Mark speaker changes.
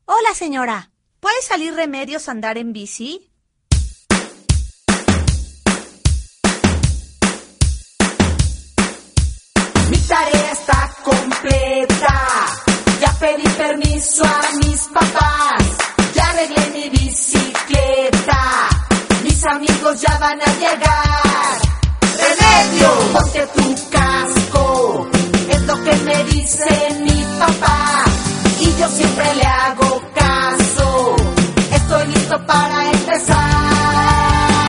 Speaker 1: Hola, señora. ¿Puede salir Remedios a andar en bici?
Speaker 2: Mi tarea está completa. Ya pedí permiso a mis papás. Ya arreglé mi bicicleta. Mis amigos ya van a llegar. ¡Remedio! Ponte tu casco. Es lo que me dice mi